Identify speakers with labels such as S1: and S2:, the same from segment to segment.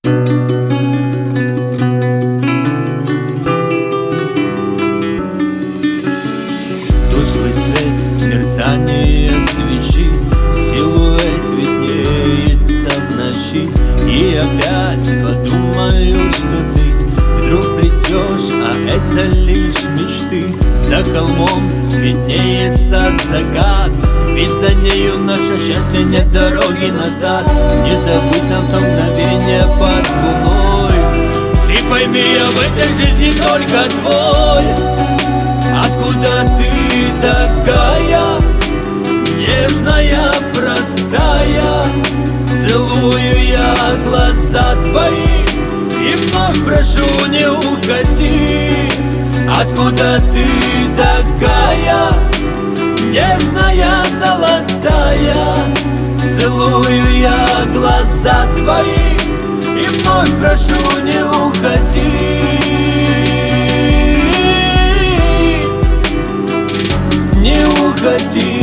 S1: Тусклый свет, мерцание свечи, силуэт виднеется в ночи. И опять подумаю, что ты вдруг придешь, а это лишь мечты. За холмом виднеется закат, ведь за нею наше счастье, нет дороги назад. Не забыть нам то мгновение под луной. Ты пойми, я в этой жизни только твой. Откуда ты такая, нежная, простая? Целую я глаза твои и вновь прошу, не уходи. Откуда ты такая, нежная, золотая? Целую я глаза твои и вновь прошу, не уходи. Не уходи.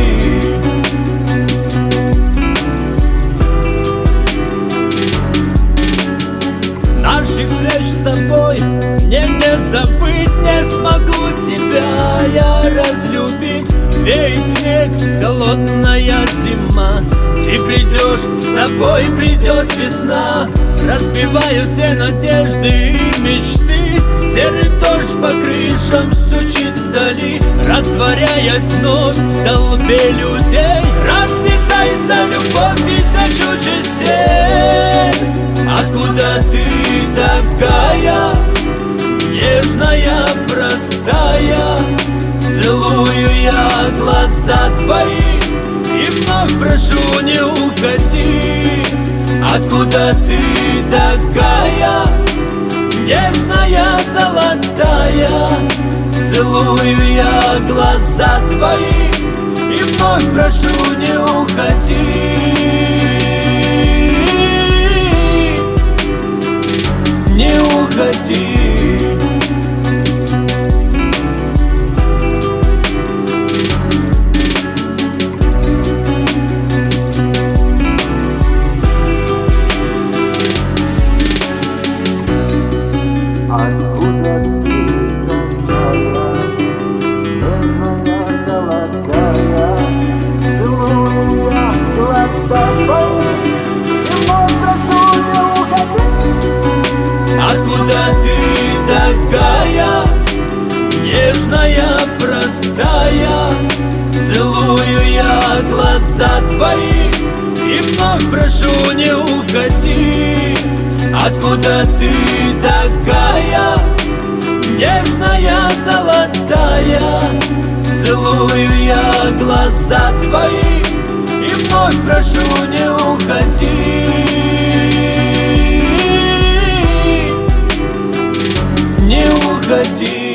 S1: Наших встреч с тобой мне не забыть, не смогу тебя я разлюбить. Веет снег, холодная зима, ты придешь, с тобой придет весна. Разбиваю все надежды и мечты, серый дождь по крышам стучит вдали, растворяясь вновь в толпе людей. Разлетается любовь тысячу частей. Откуда ты такая, нежная, простая? Целую я глаза твои и вновь прошу, не уходи. Откуда ты такая, нежная, золотая? Целую я глаза твои и вновь прошу, не уходи. Не уходи.
S2: Откуда ты такая, нежная, золотая? Целую я глаза твои и вновь прошу, не уходи.
S1: Откуда ты такая, нежная, простая? Целую я глаза твои и вновь прошу, не уходи. Откуда ты такая, нежная, золотая? Целую я глаза твои и вновь прошу, не уходи. Не уходи.